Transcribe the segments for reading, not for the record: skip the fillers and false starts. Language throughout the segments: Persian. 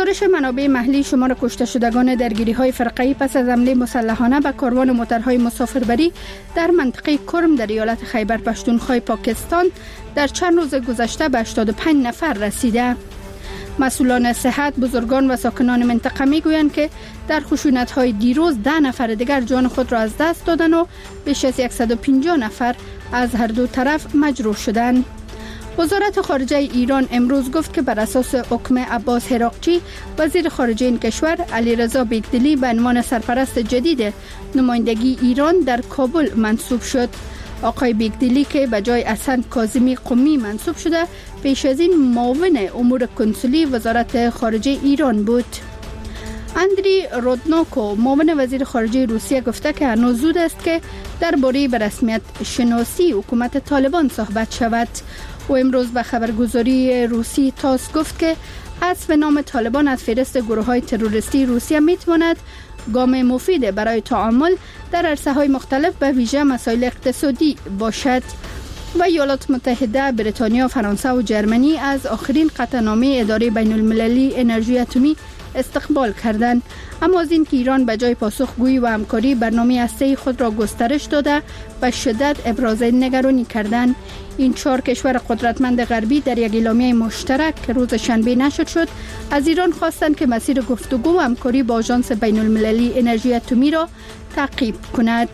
گزارش منابع محلی شمار کشته شدگان درگیری‌های فرقه‌ای پس از حمله مسلحانه به کاروان موترهای مسافربری در منطقه کرم در ایالت خیبر پختونخوا پاکستان در چند روز گذشته به 85 نفر رسیده. مسئولان صحت، بزرگان و ساکنان منطقه میگویند که در خشونت‌های دیروز 10 نفر دیگر جان خود را از دست دادند و بیش از 150 نفر از هر دو طرف مجروح شدند. وزارت خارجه ایران امروز گفت که بر اساس حکم عباس هراقچی وزیر خارجه این کشور علیرضا بیگدلی به عنوان سرپرست جدید نمایندگی ایران در کابل منصوب شد. آقای بیگدلی که به جای حسن کاظمی قمی منصوب شده پیش از این معاون امور کنسولی وزارت خارجه ایران بود. اندری رودناکو معاون وزیر خارجه روسیه گفته که هنوز زود است که درباره به رسمیت شناسی حکومت طالبان صحبت شود. و امروز به خبرگزاری روسی تاس گفت که حذف نام طالبان از فهرست گروه‌های تروریستی روسیه میتواند گام مفید برای تعامل در عرصه‌های مختلف به ویژه مسائل اقتصادی باشد. و ایالات متحده، بریتانیا، فرانسه و جرمنی از آخرین قطعنامه اداره بین المللی انرژی اتمی استقبال کردند. اما از این که ایران به جای پاسخگویی و همکاری برنامه هسته‌ای خود را گسترش داده و شدت ابراز نگرانی کردند. این 4 کشور قدرتمند غربی در یک اعلامیه مشترک که روز شنبه نشر شد از ایران خواستند که مسیر گفتگو و همکاری با آژانس بین المللی انرژی اتمی را تعقیب کند.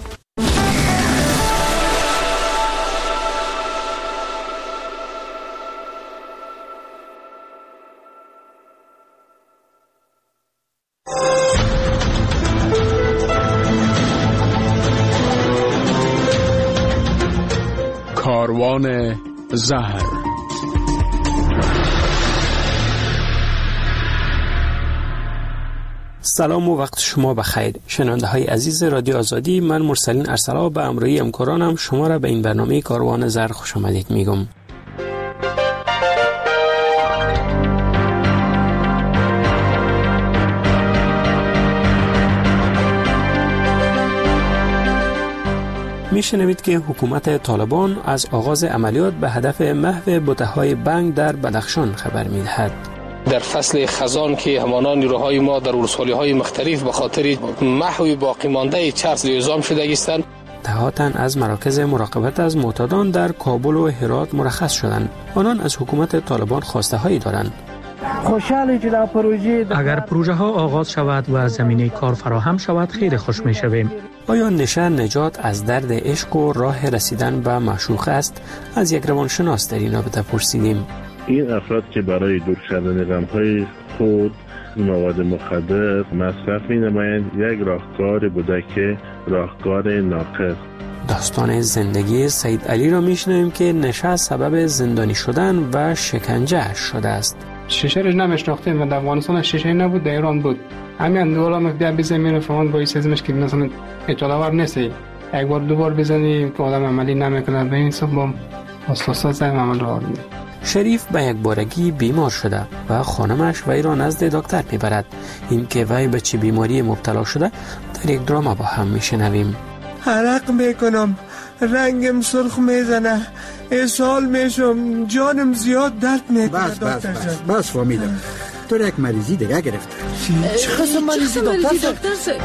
کاروان زهر. سلام و وقت شما بخیر شنونده های عزیز رادیو آزادی. من مرسلین ارسلا به همراهی همکارانم شما را به این برنامه کاروان زهر خوش آمدید میگم. میشنوید که حکومت طالبان از آغاز عملیات به هدف محو بته‌های بنگ در بدخشان خبر می‌دهد. در فصل خزان که همانان نیروهای ما در ولسوالی‌های مختلف به خاطر محو باقی مانده چرس اعزام شده هستند. دهاتن از مراکز مراقبت از معتادان در کابل و هرات مرخص شدند. آنان از حکومت طالبان خواسته هایی دارند. اگر پروژه ها آغاز شود و زمینه کار فراهم شود خیلی خوش می شویم. آیا نشه نجات از درد عشق و راه رسیدن به معشوقه است؟ از یک روانشناس در این رابطه پرسیدیم. این افراد که برای دور کردن غم‌های خود مواد مخدر مصرف می‌نمایند یک راهکار بوده که راهکار ناقص. داستان زندگی سید علی را میشنویم که نشه سبب زندانی شدن و شکنجه شده است. شیشه رو نمیشناختیم و در افغانستان شیشه نبود، در ایران بود. همین دولا مفدی بزنیم فهمون باعث ازمش که مثلا اطلاعور نیست. یک بار دو بار بزنی که آدم عملی نمیکنه به این صبح اساسا زای عمل رو آورد. شریف به یک بارگی بیمار شده و خانمش وی را نزد دکتر میبرد. این که وی به چه بیماری مبتلا شده در یک دراما با هم میشنویم. عرق میکنم، رنگم سرخ میزنه، اسهال میشم، جانم زیاد درد میکنه. بس فهمیدم. تو یک مریضی دیگه گرفته. چه قسم مریضی دکتر؟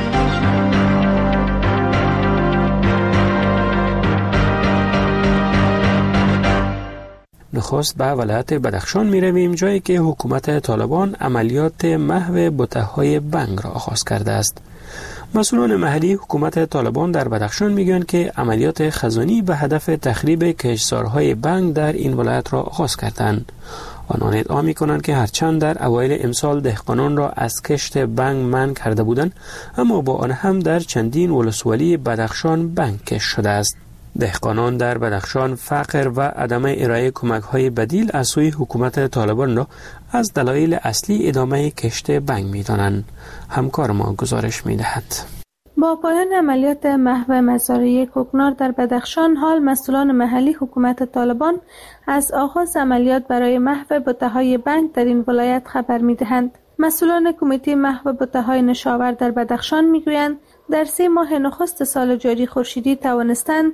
نخست به ولایت بدخشان می رویم، جایی که حکومت طالبان عملیات محو بته‌های بنگ را آغاز کرده است. مسئولان محلی حکومت طالبان در بدخشان میگویند که عملیات خزانی به هدف تخریب کشتزارهای بنگ در این ولایت را آغاز کردند. آنان ادعا می‌کنند که هرچند در اوایل امسال دهقانان را از کشت بنگ منع کرده بودند، اما با آن هم در چندین ولسوالی بدخشان بنگ کشت شده است. دهقانان در بدخشان فقر و عدم ارائه کمک‌های بدیل از سوی حکومت طالبان را از دلایل اصلی ادامه کشت بنگ می‌دانند. همکار ما گزارش می‌دهد. با پایان عملیات محو مزارع کوکنار در بدخشان، حال مسئولان محلی حکومت طالبان از آغاز عملیات برای محو بته‌های بنگ در این ولایت خبر می‌دهند. مسئولان کمیته محو بته‌های نشاور در بدخشان می‌گویند در 3 ماه نخست سال جاری خورشیدی توانستند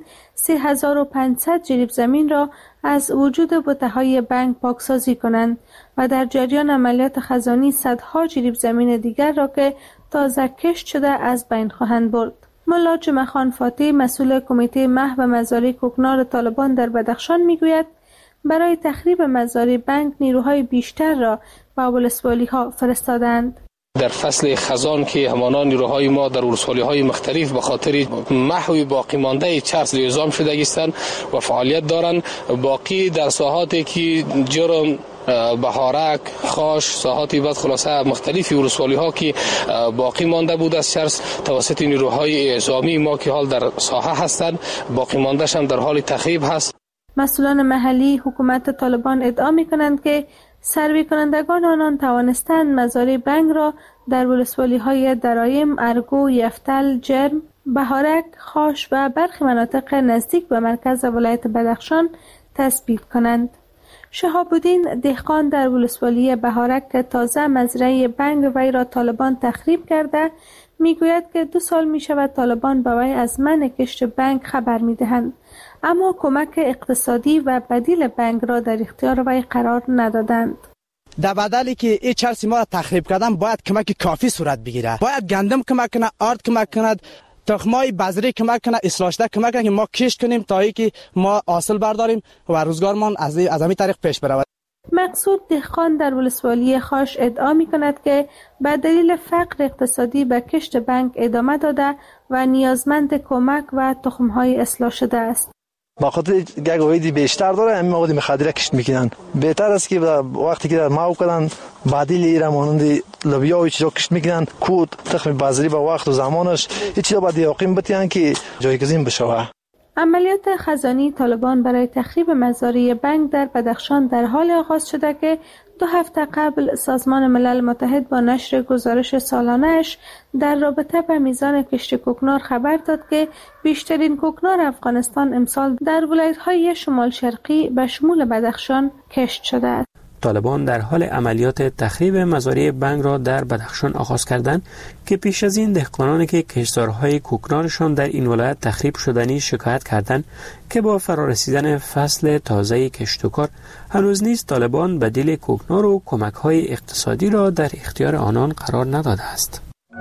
3500 جریب زمین را از وجود بته‌های بنک پاکسازی کنند و در جریان عملیات خزانی صدها جریب زمین دیگر را که تازه کشت شده از بین خواهند برد. ملا جمعه خان فاتح مسئول کمیته محو مزارع کوکنار طالبان در بدخشان میگوید برای تخریب مزارع بنک نیروهای بیشتر را به ولسوالی‌ها فرستادند. در فصل خزان که همانا نیروهای ما در ولسوالی‌های مختلف به خاطر محو باقی مانده چرس اعزام شده هستند و فعالیت دارند. باقی در ساحاتی که جرم، بهارک، خاش، ساحاتی بعد خلاصه مختلفی ولسوالی‌ها که باقی مانده بود از چرس توسط نیروهای اعزامی ما که حال در ساحه هستند، باقی مانده‌اش هم در حال تخریب هست. مسئولان محلی حکومت طالبان ادعا می‌کنند که سروی کنندگان آنان توانستند مزارع بنگ را در ولسوالی‌های درایم، ارگو، یفتل، جرم، بهارک، خاش و برخی مناطق نزدیک به مرکز ولایت بدخشان تثبیت کنند. شهاب الدین دهقان در ولسوالی بهارک که تازه مزرعه بنگ وی را طالبان تخریب کرده میگوید که 2 سال می شود طالبان به وی از منع کشت بنگ خبر می دهند، اما کمک اقتصادی و بدیل بنگ را در اختیار وی قرار ندادند. در بدلی که این چرسی ما را تخریب کردن باید کمک کافی صورت بگیره. باید گندم کمک کنه، آرد کمک کند، تخمای بذری کمک کنه، اصلاحشده کمک کنه که ما کشت کنیم تا اینکه ما حاصل برداریم و روزگارمان از همین طریق پیش برود. مقصود دهقان در ولسوالی خاش ادعا می کند که به دلیل فقر اقتصادی به کشت بنگ ادامه داده و نیازمند کمک و تخمهای اصلاح شده است. با خاطر گاگویدی بیشتر داره همین مواد مخدره کشت میکنن. بهتر است که وقتی که ماو کردن بدیل ایران مانند لوبیا و چیزا کشت میکنن، کود، تخم بذری با وقت و زمانش هیچ چیزا باید یقین بتیان که جایگزین بشه. عملیات خزانی طالبان برای تخریب مزارع بنگ در بدخشان در حال آغاز شده که 2 هفته قبل سازمان ملل متحد با نشر گزارش سالانه‌اش در رابطه به میزان کشت کوکنار خبر داد که بیشترین کوکنار افغانستان امسال در ولایت‌های شمال شرقی به شمول بدخشان کشت شده است. طالبان در حال عملیات تخریب مزارع بنگ را در بدخشان آغاز کردند که پیش از این دهقانانی که کشتزارهای کوکنارشان در این ولایت تخریب شدنی شکایت کردند که با فرارسیدن فصل تازه کشت و کار هنوز نیز طالبان بدیل کوکنار و کمک‌های اقتصادی را در اختیار آنان قرار نداده است.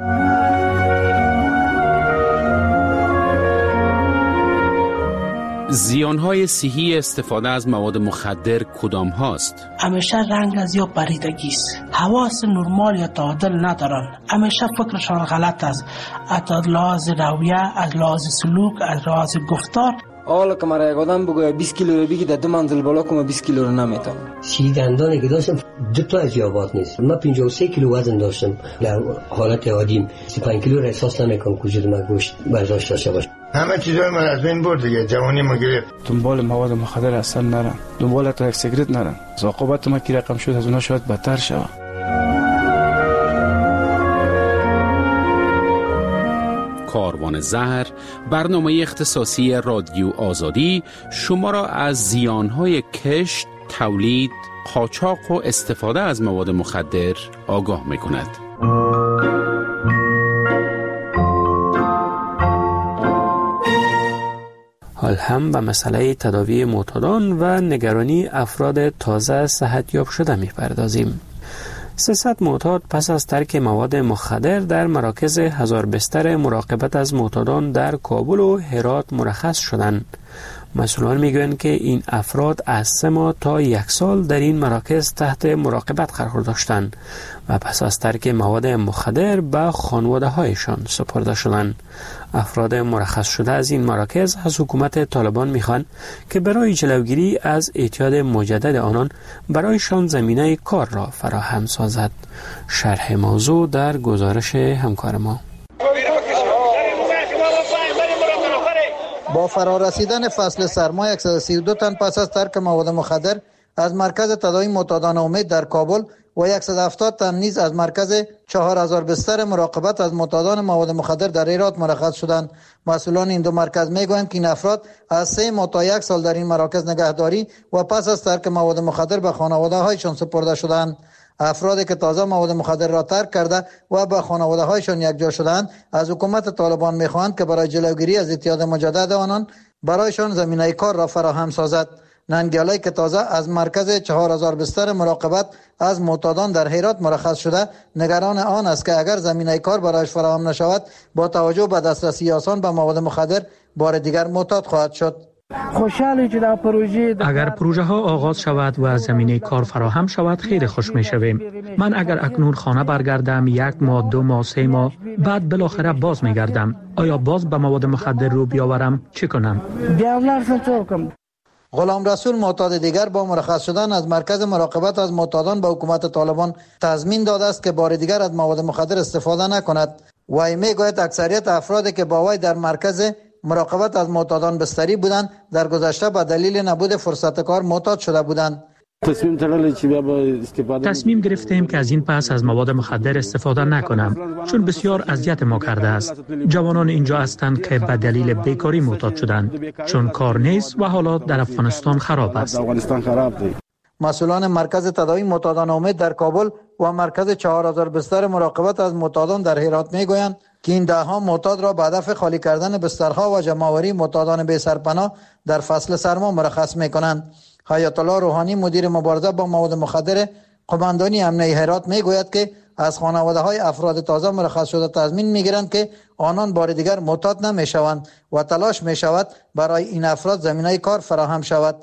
زیانهای صحی استفاده از مواد مخدر کدام هاست؟ همیشه رنگ از یا پریدگی است، حواس نرمال یا تعادل ندارن، همیشه فکرشان غلط است، از لحاظ رویه، از لحاظ سلوک، از لحاظ گفتار. حالا که مرا یک آدم بگوید 20 کیلو رو بگی در 2 منزل بالا کنم 20 کیلو رو نمیتونم. دندانی که داشتم 2 تا از یابات نیست. من 53 کیلو وزن داشتم در حالت عادیم. 35 کیلو را احساس نمیکنم که وجود من گوشت برداشت داشته باشه. همه چیزای من از بین برد دیگه، جوانی ما گرفت. دنبال مواد مخدر اصلا نرم، دنبال تا یک سیگرت نرم. عاقبت ما کی رقم شد از اونها شاید بدتر شود. کاروان زهر، برنامه اختصاصی رادیو آزادی شما را از زیانهای کشت، تولید، قاچاق و استفاده از مواد مخدر آگاه می‌کند. حال هم به مسئله تداوی معتادان و نگرانی افراد تازه صحتیاب شده می‌پردازیم. 300 معتاد پس از ترک مواد مخدر در مراکز 1000 بستر مراقبت از معتادان در کابل و هرات مرخص شدند. مسئولان میگویند که این افراد از 3 ماه تا 1 سال در این مراکز تحت مراقبت قرار داشتند و پس از ترک مواد مخدر به خانواده هایشان سپرده شدند. افراد مرخص شده از این مراکز از حکومت طالبان میخوان که برای جلوگیری از اعتیاد مجدد آنان برایشان زمینه کار را فراهم سازد. شرح موضوع در گزارش همکار ما. با فرارسیدن فصل سرما 132 تن پس از ترک مواد مخدر از مرکز تداوی معتادان امید در کابل و 170 تن نیز از مرکز 4000 بستر مراقبت از معتادان مواد مخدر در هرات مرخص شدند. مسئولان این دو مرکز میگویند که این افراد از 3 ماه تا 1 سال در این مراکز نگهداری و پس از ترک مواد مخدر به خانواده هایشان سپرده شدند. افرادی که تازه مواد مخدر را ترک کرده و به خانواده هایشان یکجا شدند از حکومت طالبان میخواهند که برای جلوگیری از اعتیاد مجدد آنان برایشان زمینه کار را فراهم سازد. ننگیالی که تازه از مرکز 4000 بستر مراقبت از معتادان در هرات مرخص شده نگران آن است که اگر زمینه کار برایش فراهم نشود با توجه به دسترسی آسان به مواد مخدر بار دیگر معتاد خواهد شد. اگر پروژه ها آغاز شود و زمینه کار فراهم شود خیلی خوش می شویم. من اگر اکنون خانه برگردم 1 ماه 2 ماه 3 ماه بعد بالاخره باز می گردم، آیا باز به مواد مخدر رو بیاورم چه کنم؟ غلام رسول معتاد دیگر با مرخص شدن از مرکز مراقبت از معتادان به حکومت طالبان تضمین داده است که بار دیگر از مواد مخدر استفاده نکند. وی میگوید اکثریت افرادی که با وی در مرکز مراقبت از معتادان بستری بودند در گذشته به دلیل نبود فرصت کار معتاد شده بودند. تصمیم گرفتیم که از این پس از مواد مخدر استفاده نکنم چون بسیار اذیت ما کرده است. جوانان اینجا هستند که به دلیل بیکاری معتاد شدند چون کار نیست و حالات در افغانستان خراب است. مسئولان مرکز تداوی معتادان امید در کابل و مرکز 4000 بستر مراقبت از معتادان در هرات میگویند که این دهها معتاد را به هدف خالی کردن بسترها و جمع‌آوری معتادان بی سرپناه در فصل سرما مرخص میکنند. حیات الله روحانی مدیر مبارزه با مواد مخدر قماندانی امنیه هرات میگوید که از خانواده‌های افراد تازه مرخص شده تضمین میگیرند که آنان بار دیگر معتاد نمیشوند و تلاش میشود برای این افراد زمینه کار فراهم شود.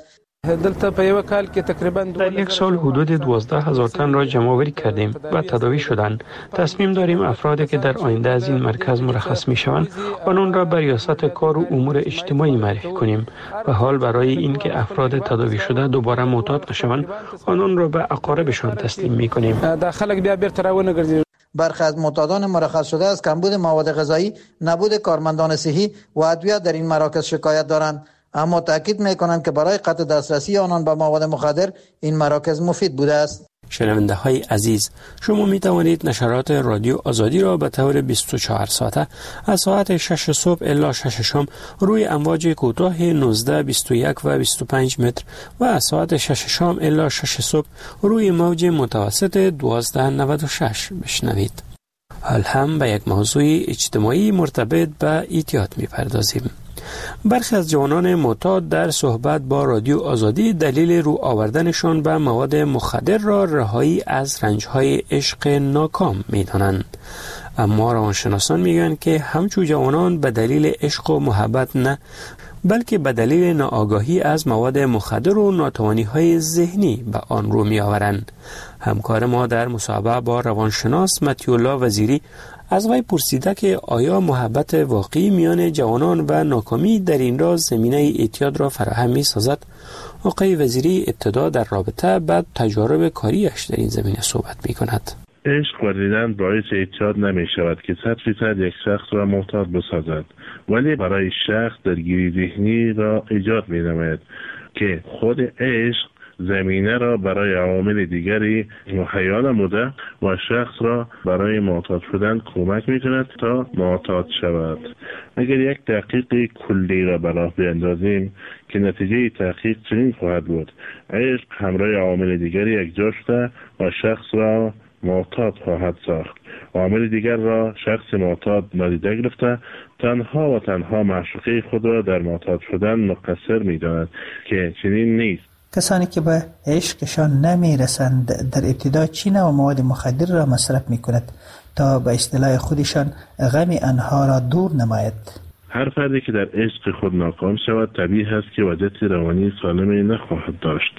در 1 سال حدود 12,000 تن را جمع آوری کردیم و تداوی شدند. تصمیم داریم افرادی که در آینده از این مرکز مرخص می شوند آنان را به ریاست کار و امور اجتماعی معرفی کنیم و حال برای اینکه افراد تداوی شده دوباره معتاد نشوند آنان را به اقاربشان تسلیم می کنیم. برخی از معتادان مرخص شده از کمبود مواد غذایی، نبود کارمندان صحی و ادویه در این مراکز شکایت دارند، اما تاکید میکنند که برای قطع دسترسی آنان به مواد مخدر این مراکز مفید بوده است. شنونده های عزیز، شما می توانید نشرات رادیو آزادی را به طور 24 ساعته از ساعت 6 صبح الی 6 شام روی امواج کوتاه 19, 21 و 25 متر و از ساعت 6 شام الی 6 صبح روی موج متوسط 1296 بشنوید. حال هم به یک موضوع اجتماعی مرتبط به اعتیاد می پردازیم. برخی از جوانان معتاد در صحبت با رادیو آزادی دلیل رو آوردنشان به مواد مخدر را رهایی از رنجهای عشق ناکام می دانند. اما روانشناسان می گویند که همچون جوانان به دلیل عشق و محبت نه بلکه به دلیل ناآگاهی از مواد مخدر و ناتوانی‌های ذهنی به آن رو می آورند. همکار ما در مصاحبه با روانشناس متی‌الله وزیری از وی پرسیده که آیا محبت واقعی میان جوانان و ناکامی در این راز زمینه اعتیاد را فراهم می سازد؟ آقای وزیری ابتدا در رابطه بعد تجارب کاریش در این زمینه صحبت می کند. عشق ورزیدن باعث اعتیاد نمی شود که 100% یک شخص را معتاد بسازد، ولی برای شخص درگیری ذهنی را ایجاد می نماید که خود عشق زمینه را برای عوامل دیگری مهیا نموده و شخص را برای معتاد شدن کمک می‌کند تا معتاد شود. اگر یک تحقیق کلی را به راه بیندازیم که نتیجه تحقیق چنین خواهد بود: عشق همراه عوامل دیگری یکجا شده و شخص را معتاد خواهد ساخت. عامل دیگر را شخص معتاد نادیده گرفته تنها و تنها معشوقه خود را در معتاد شدن مقصر می‌داند که چنین نیست. کسانی که به عشقشان نمیرسند در ابتدا چی نوع مواد مخدر را مصرف میکند تا به اصطلاح خودشان غم آنها را دور نماید. هر فردی که در عشق خود ناکام شود طبیعی است که وضعیت روانی سالمی نخواهد داشت.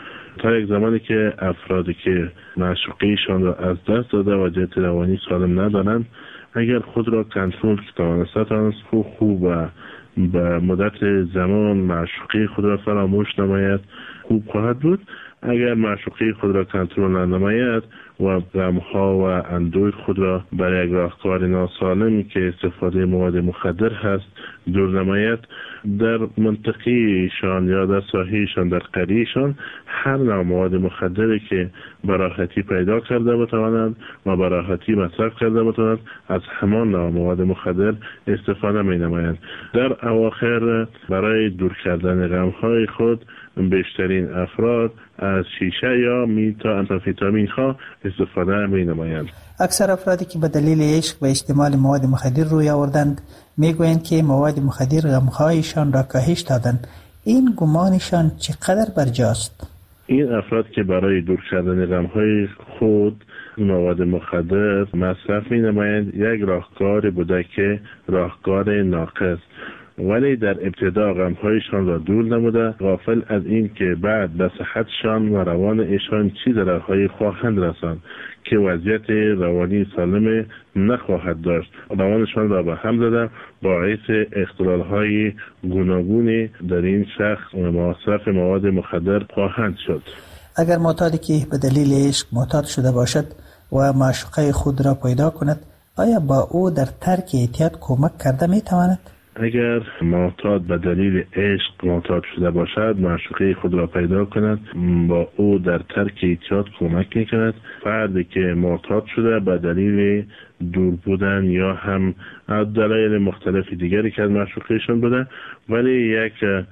تا یک زمانی که افرادی که معشوقه‌شان را از دست داده وضعیت روانی سالم ندارند، اگر خود را کنترل توانستند خوب و به مدت زمان معشوقه خود را فراموش نماید خوب خواهد بود. اگر معشوقه خود را کنترل نماید و غم‌ها و اندوه خود را برای یک راهکار ناسالم که استفاده مواد مخدر هست دور نماید، در منطقه‌شان یا در ساحه‌شان در قریه‌شان هر نوع مواد مخدری که به راحتی پیدا کرده بتوانند و به راحتی مصرف کرده بتوانند از همان نوع مواد مخدر استفاده می‌نمایند. در اواخر برای دور کردن غم‌های خود بیشترین افراد از شیشه یا متامفتامین ها استفاده می‌نمایند. اکثر افرادی که به دلیل عشق و استعمال مواد مخدر روی آوردند میگویند که مواد مخدر غم‌هایشان را کاهش دادند. این گمانشان چقدر برجاست؟ این افراد که برای دور کردن غم‌های خود مواد مخدر مصرف می‌نمایند یک راهکار بوده که راهکار ناقص، ولی در ابتدا غم‌هایشان را دور نموده، غافل از این که بعد به صحتشان و روان ایشان چه ضررهایی خواهند رساند که وضعیت روانی سالم نخواهد داشت. روانشان را به هم زده باعث اختلال‌های گوناگون در این شخص مصرف مواد مخدر خواهند شد. اگر معتادی که به دلیل عشق معتاد شده باشد و معشوقه خود را پیدا کند، آیا با او در ترک اعتیاد کمک کرده می‌تواند؟ اگر معتاد به دلیل عشق معتاد شده باشد، معشوقه خود را پیدا کند، با او در ترک اعتیاد کمک می‌کند. فردی که معتاد شده به دلیل دور بودن یا هم دلایل مختلف دیگری که از معشوقهشان بوده، ولی یک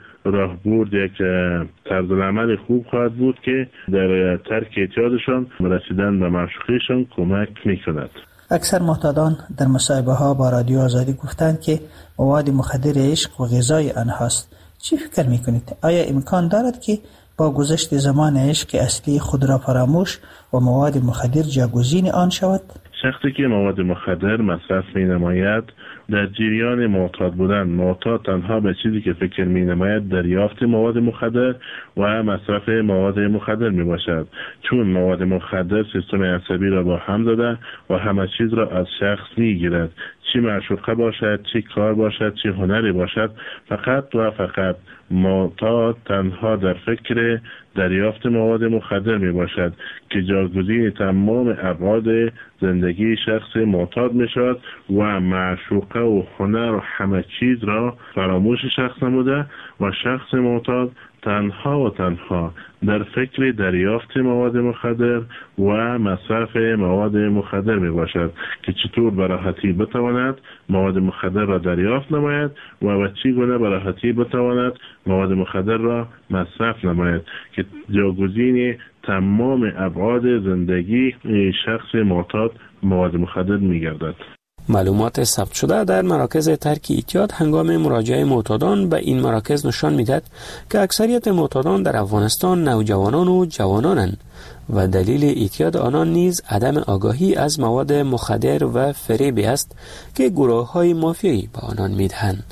راهبرد، یک طرز عمل خوب خواهد بود که در ترک اعتیادشان رسیدن به معشوقهشان کمک می‌کند. اکثر معتادان در مصاحبه ها با رادیو آزادی گفتند که مواد مخدر عشق و غذای آنهاست. چی فکر میکنید؟ آیا امکان دارد که با گذشت زمان عشق اصلی خود را فراموش و مواد مخدر جاگزین آن شود؟ شخصی که مواد مخدر مصرف می نماید در جریان معتاد بودن، معتاد تنها به چیزی که فکر می نماید دریافت مواد مخدر و مصرف مواد مخدر می باشد، چون مواد مخدر سیستم عصبی را با هم زده و همه چیز را از شخص می گیرد، چی معشوقه باشد، چی کار باشد، چی هنری باشد. فقط و فقط معتاد تنها در فکر دریافت مواد مخدر می باشد که جاگزین تمام ابعاد زندگی شخص معتاد می شود و معشوقه و هنر و همه چیز را فراموش شخص نموده و شخص معتاد تنها و تنها در فکر دریافت مواد مخدر و مصرف مواد مخدر می باشد که چطور به راحتی بتواند مواد مخدر را دریافت نماید و به چی گونه به راحتی بتواند مواد مخدر را مصرف نماید که جاگزین تمام ابعاد زندگی شخص معتاد مواد مخدر می گردد. معلومات ثبت شده در مراکز ترک اعتیاد هنگام مراجعه معتادان به این مراکز نشان می‌دهد که اکثریت معتادان در افغانستان نوجوانان و جوانانند و دلیل اعتیاد آنان نیز عدم آگاهی از مواد مخدر و فریبی است که گروه‌های مافیایی به آنان می‌دهند.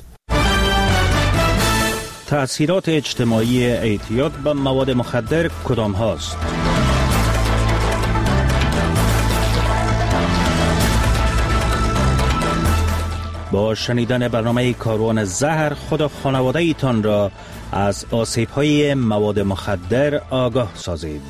تأثیرات اجتماعی اعتیاد به مواد مخدر کدام هاست؟ با شنیدن برنامه کاروان زهر خود و خانواده ایتان را از آسیب‌های مواد مخدر آگاه سازید.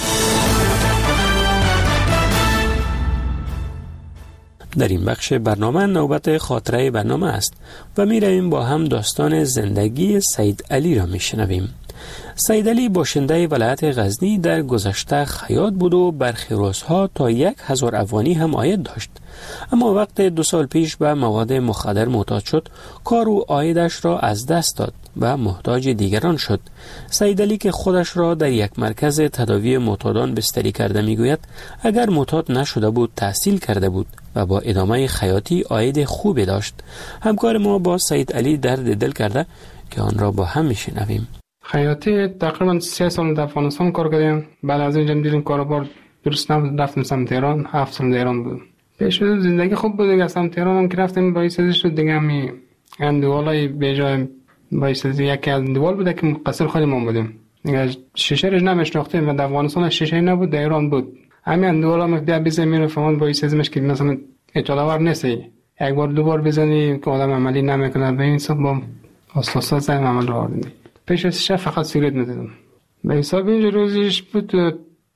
در این بخش برنامه نوبت خاطره برنامه است و می رویم با هم داستان زندگی سید علی را می شنویم. سید علی باشنده ولایت غزنی در گذشته خیاط بود و برخی روزها تا 1000 افغانی هم عاید داشت، اما وقت 2 سال پیش به مواد مخدر معتاد شد کار و عایدش را از دست داد و محتاج دیگران شد. سید علی که خودش را در یک مرکز تداوی معتادان بستری کرده میگوید اگر معتاد نشده بود تحصیل کرده بود و با ادامه خیاطی عاید خوبی داشت. همکار ما با سید علی درد دل کرده که آن را با هم میشنویم. خیاطی تقریبا 3 سال در افغانستان کار کردیم. بعد از اینجا دیدیم کاروبار درست نبود، رفتیم سمت ایران. 7 سال در ایران بودم. پیش زندگی خوب بود دیگه. سمت ایران هم که رفتیم باعث شد دیگه می اندوالای بیجای باعث یکی از اندوال بوده که مقصر خودمون بودیم دیگه. شیشه رو نمیشناختیم و در افغانستان شیشه نبود، در ایران بود. همین اندوالا مفدی بزنیم فهمون باعث ازمش که مثلا اطلاعور نیستی، یک بار 2 بار بزنی که آدم عملی نمیکنه. به این حساب با استاد زدم عمل رو آوردیم. پیش از فقط سیگرت می‌زدم. به حساب اینجا روزیش بود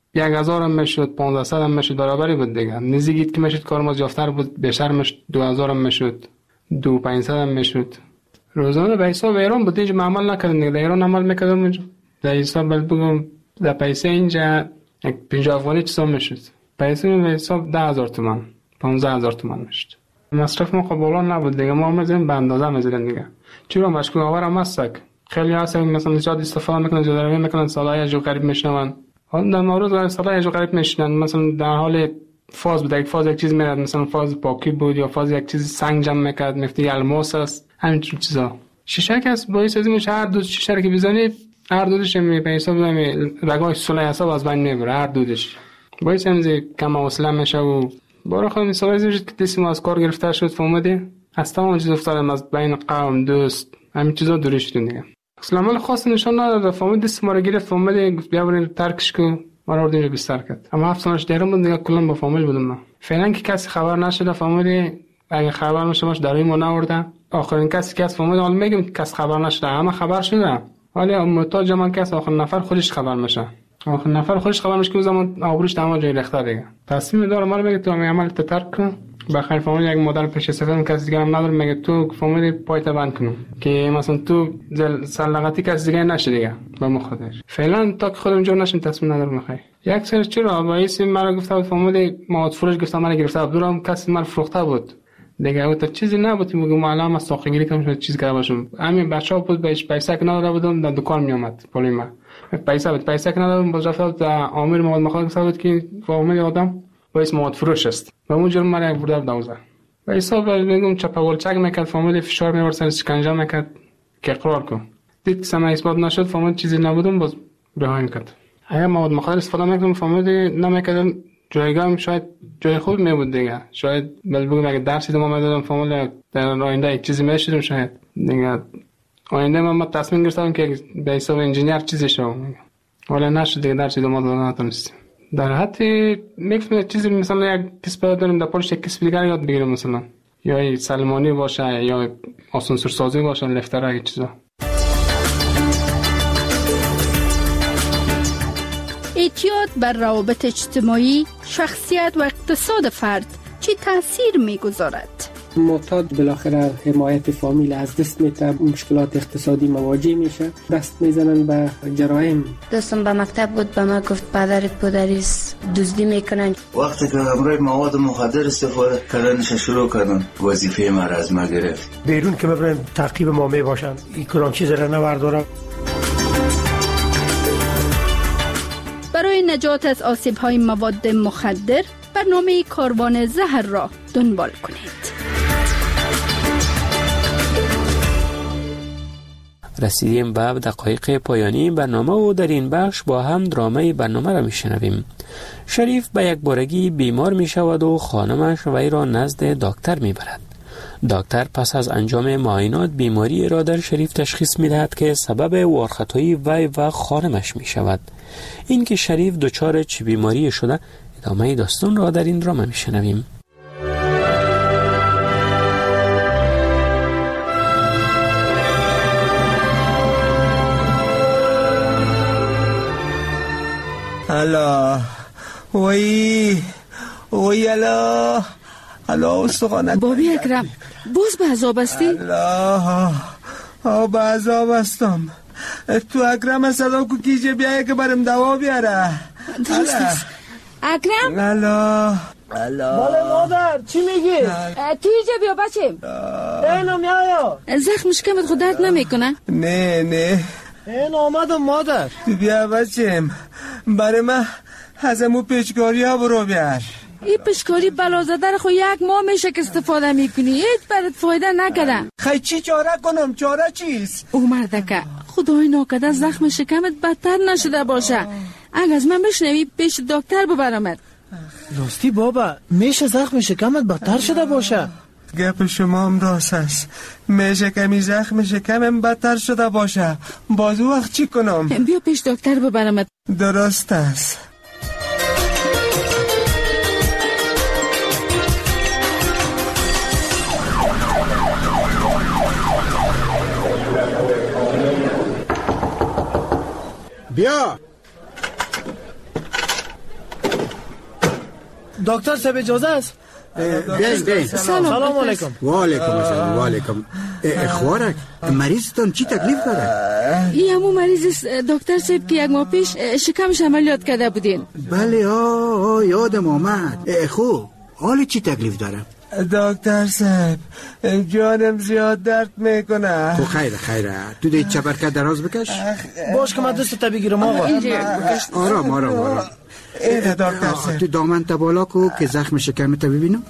1000 هم میشد، 1500 هم میشد، برابری بود دیگه. نزدیک که میشد کار ما جافتر بود، بیشتر میشد، 2000 هم میشد، 2500 هم میشد. روزانه به حساب ایران بود، اینجا عمل نکردن دیگه. ایران عمل میکردم اینجا در حساب بگم در پیسه اینجا 50 افغانی چیزا میشد. پیسه به حساب 10000 تومان، 15000 تومان میشد. مصرف ما بالا نبود دیگه، ما میزنیم به اندازه میزنیم دیگه. چرا مشکل آورم هستک خیلی هستن مثلا زیاد استفاده میکنن، زیاد میکنن، صدای جو قریب میشنون. حالا در مورد صدای جو قریب میشنن، مثلا در حال فاز بود، یک فاز یک چیز میاد، مثلا فاز پاکی بود یا فاز یک چیز سنگ جمع میکرد، میفتی الماس است، همین چیزا. شیشه که است باعث از اینکه هر دو شیشه که بزنی هر دودش می به حساب رگای سوله حساب از بین میبره، هر دودش باعث اینکه کم حوصله میشه و برای خود حساب از که دستی ما از کار گرفته شد، فهمیدی از تمام چیز افتادم، از بین قوم دوست همین چیزا دوری شدیم دیگه. اصلا عمل خاص نشان نداد، فهمید دست ما رو گرفت، فهمید گفت بیا بریم ترکش کو، ما رو آوردیم بستر کرد. اما 7 سالش دیرم بود دیگه، کلا با فامیل بودم من. فعلا که کسی خبر نشده، فهمیدی اگه خبر نشه باش داری ما نورده. آخرین کسی که از فهمید حالا میگم کس خبر نشده، اما خبر شده. حالا محتاج من کس آخر نفر خودش خبر میشه. آخر نفر خودش خبر میشه که زمان آبروش تمام جای ریخته دیگه. تصمیم داره ما رو میگه تو همین عمل ترک کن. بخیر فهمید یک مدل پیش سفرم کسی دیگه هم نداره، میگه تو فهمید پایت بند کنم که مثلا تو سلغتی کسی دیگه نشه دیگه با مخاطرش. فعلا تا که خودم جور نشم تصمیم ندارم میخوای. یک سر چرا باعث مرا گفته بود فهمید مواد فروش گفتم من گرفته بود، دورم کسی من فروخته بود دیگه. او تا چیزی نبود میگم معلم از ساقه‌گیری کم چیز کرده باشم. همین بچه‌ها بود بهش پیسه که نداده بودم، در دکان میومد پولی ما پیسه که ندادم باز رفت بود عامل مواد مخدر گفته بود که فهمید آدم باعث مواد فروش است و اون جرم مرا برده دوزه و حساب میگم چپاولچک میکرد، فهمید فشار میورد سر شکنجه میکرد که اقرار کن. دید سم اثبات نشد، فهمید چیزی نبودم، باز رها کرد. اگه مواد مخدر استفاده میکردم فهمید نمیکردم، جایگاهم شاید جای خوب میبود دیگه. شاید بگم اگه درسی دادم میدادم فهمید در آینده یک چیزی میشدم، شاید دیگه آینده من تصمیم گرفتم که به حساب انجینیر چیزی شوم، ولی نشد دیگه. درسی دادم نتونستم. در حتی میگم چیزی مثلا یک کسب دارم در پولش یک کسب دیگر یاد بگیرم، مثلا یا سلمانی باشه یا آسانسور سازی باشه، لفتر اگه چیزا. اعتیاد بر روابط اجتماعی، شخصیت و اقتصاد فرد چه تاثیر میگذارد؟ معتاد بالاخره حمایت فامیل از دست میده، مشکلات اقتصادی مواجه میشه، دست میزنن به جرایم. دوستم به مکتب بود، به ما گفت پدرت پدریست دزدی میکنن. وقتی که همراه مواد مخدر استفاده کردنش شروع کردن، وظیفه ما از ما گرفت. بیرون که ببرن تعقیب ما میباشن، این کلام چیز را نبردارم. برای نجات از آسیب‌های مواد مخدر برنامه کاروان زهر را دنبال کنید. رسیدیم به دقایق پایانی برنامه و در این بخش با هم درامه برنامه را میشنویم. شریف به یک بارگی بیمار می شود و خانمش وی را نزد دکتر می برد. دکتر پس از انجام معاینات بیماری را در شریف تشخیص می دهد که سبب وارخطایی وی و خانمش می شود. این که شریف دچار چه بیماری شده، ادامه داستان را در این درامه می شنویم. الا وی الا استخوانت بابی اکرم باز به عذاب هستی؟ الا به عذاب هستم. تو اکرم صدا کو کیجه بیایه که برم دوا بیاره. درست است اکرم؟ الا بله مادر چی میگی؟ تیجه بیا بچیم. اینو میایا زخم شکمت خود درد نمیکنه؟ نه این آمدم مادر. بیا بچیم برای من از امو پیچکاری ها برو بیار. این پیچکاری بلازده رو خو یک ماه میشه که استفاده میکنی، هیچ برات فایده نکده. خیلی چی چاره کنم؟ چاره چیست؟ او مردکه خدای ناکده زخم شکمت بدتر نشده باشه. اگه از من بشنوی پیش دکتر ببرمت. راستی بابا میشه زخم شکمت بدتر شده باشه؟ گپ شما هم راست است، میشه کمی زخم شکمم بدتر شده باشه. باز وقت چی کنم؟ بیا پیش دکتر ببرمت. درست است. بیا دکتر صاحب اجازه است؟ بیاین. سلام علیکم. و علیکم السلام. و علیکم. خوارک مریضتون چی تکلیف داره؟ این همون مریض است دکتر صاحب که یک ماه پیش شکمش عملیات کرده بودین. بله یادم آمد. خوب حال چی تکلیف داره؟ دکتر صاحب جانم زیاد درد میکنه. خب خیره تو دیگه چپرکت دراز بکش. باش که من دست تا بگیرم آقا. آرام. اینه دکتر صاحب. تو دامن تا بالا کو که زخم شکمت ببینم.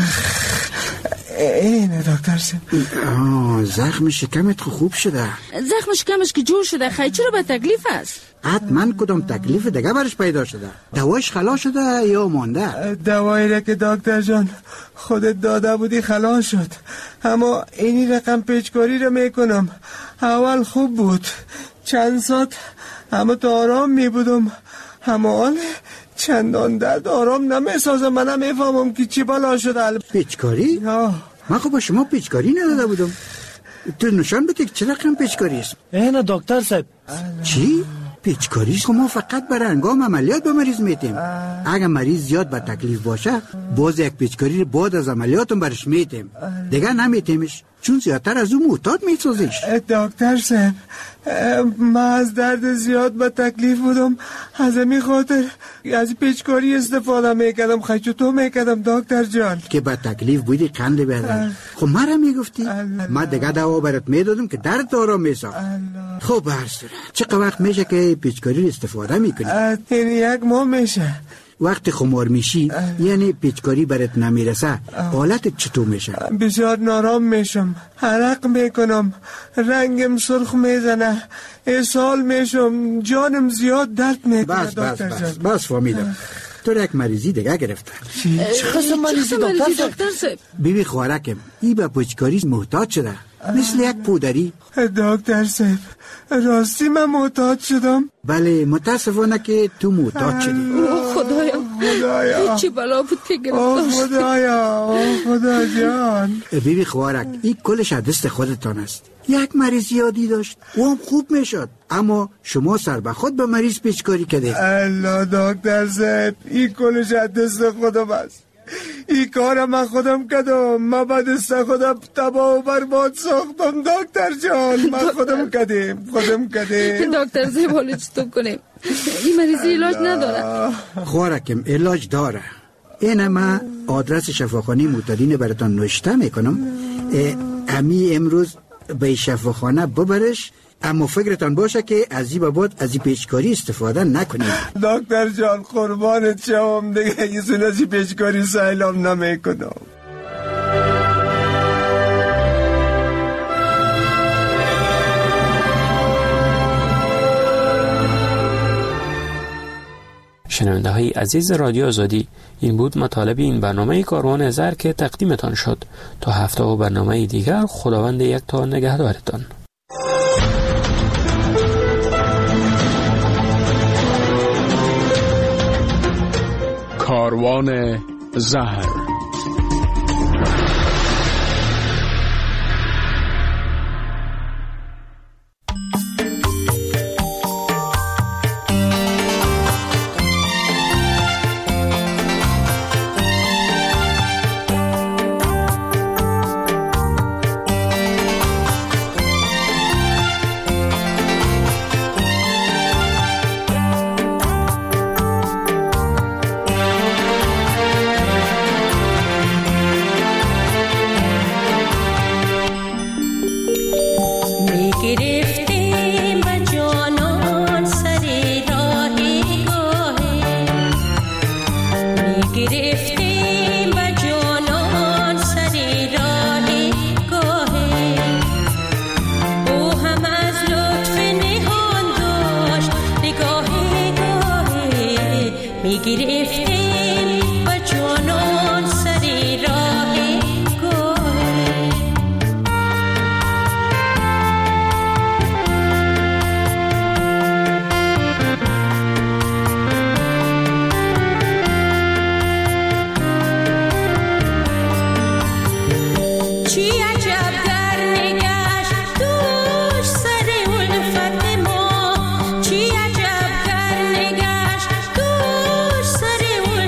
اینه دکتر صاحب. زخم شکمت خوب شده. زخم شکمش که جور شده خیلی چرا به تکلیف است؟ حتما کدام تکلیف دیگه برش پیدا شده. دوایش خلاص شده یا مانده؟ دوایی را که دکتر جان خودت داده بودی خلاص شد، اما اینی رقم پیچکاری را میکنم. اول خوب بود چند ساعت اما تو آرام میبودم، اما حال چندان درد آرام نمیسازم. من نمیفهمم که چی بلا شده. پیچکاری؟ من خب با شما پیچکاری نداده بودم. تو نشان بده که چه رقم پیچکاری است. اینه دکتر صاحب. چی؟ پیچکاری است؟ خب ما فقط برای هنگام عملیات به مریض میتیم. اگر مریض زیاد به تکلیف باشه باز یک پیچکاری بعد از عملیاتم برش میتیم، دیگه نمیتیمش چون زیادتر از اون معتاد میسازیش. دکتر صاحب من از درد زیاد به تکلیف بودم، از همین خاطر از پیچکاری استفاده میکردم. خیلی تو میکردم دکتر جان که به تکلیف بودی قند بدن. خب مرا میگفتی من دیگه دوا برات میدادم که درد آرام میساخت. خب به هر صورت چقدر وقت میشه که پیچکاری استفاده میکنی؟ یک ماه میشه. وقتی خمار میشی یعنی پیچکاری برات نمیرسه حالت چطور میشه؟ بسیار نارام میشم، عرق میکنم، رنگم سرخ میزنه، اسهال میشم، جانم زیاد درد میکنه. بس فهمیدم. تو یک مریضی دیگه گرفته. چه قسم مریضی دکتر صاحب؟ بیبی خوارکم ای به پیچکاری محتاج شده مثل یک پودری. دکتر صاحب راستی من معتاد شدم؟ بله متاسفانه که تو معتاد شدی. خدایا چی بلا بود که گرفتار شد. خدا جان. بیبی خوارک این کلش دست خودتان است. یک مریض یادی داشت و هم خوب میشد، اما شما سر به خود به مریض پیچکاری کردید. الله دکتر صاحب این کلش دست خودم است. این کار من خودم کردم. من به دست خودم تباه و برباد ساختم دکتر جان. من خودم کردم. دکتر صاحب حالا چطور کنیم؟ این مریضی علاج نداره؟ خوارکم علاج داره. این من آدرس شفاخانه معتادین براتان نوشته میکنم. امی امروز به شفاخانه ببرش، اما فکرتان باشه که از این بعد از این پیچکاری استفاده نکنید. دکتر جان قربانت شوم دیگه یزون از این پیچکاری سهلم نمیکنم. شنونده های عزیز رادیو آزادی، این بود مطالب این برنامه کاروان زر که تقدیمتان شد. تا هفته و برنامه دیگر خداوند یک تا نگهدارتان. کاروان زهر. چی عجب در نگشت دوش سر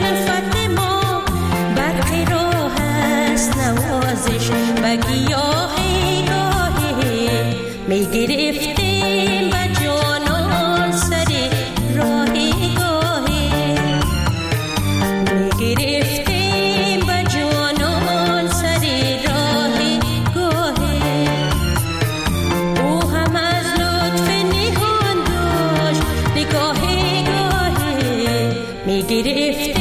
می گرفت